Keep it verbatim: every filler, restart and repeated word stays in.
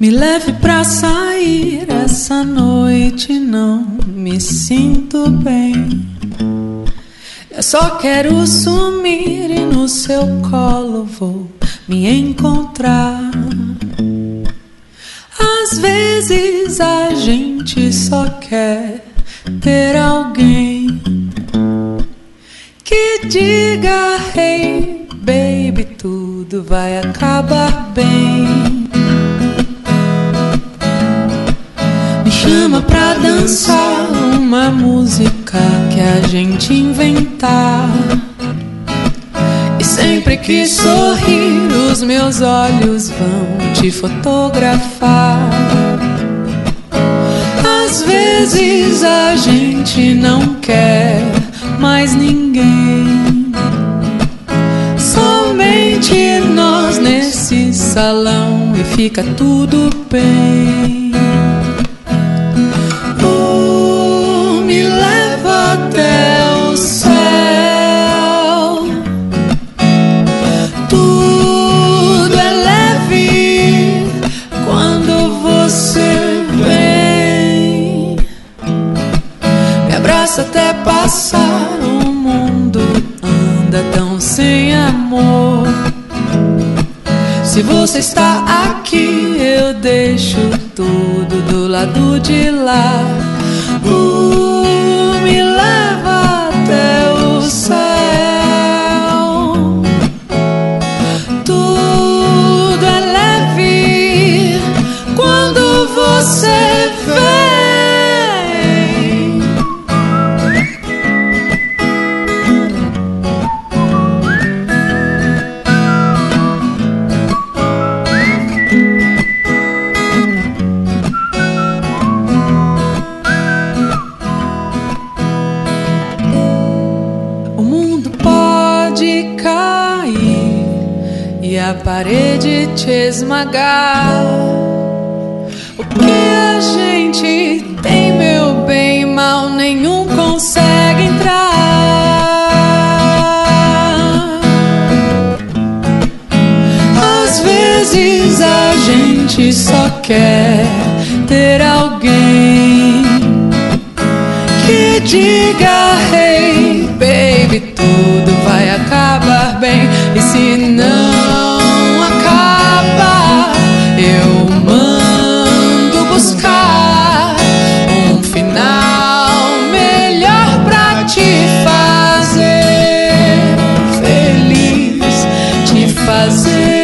Me leve pra sair essa noite, não me sinto bem. Eu só quero sumir e no seu colo vou me encontrar. Às vezes a gente só quer ter alguém que diga: hey baby, tudo vai acabar bem. Me chama pra dançar uma música que a gente inventar. E sempre que sorrir, os meus olhos vão te fotografar. Às vezes a gente não quer mais ninguém, somente nós nesse salão e fica tudo bem. Oh, me leva até o céu. Tudo é leve quando você vem. Me abraça até passar. O mundo anda tão sem amor. Se você está aqui, eu deixo tudo do lado de lá. Uh, me leva até o céu. Tudo é leve quando você vem. E a parede te esmagar. O que a gente tem, meu bem, mal nenhum consegue entrar. Às vezes a gente só quer ter alguém que diga: hey baby, tudo vai acabar bem. E se não acaba, eu mando buscar um final melhor pra te fazer feliz, te fazer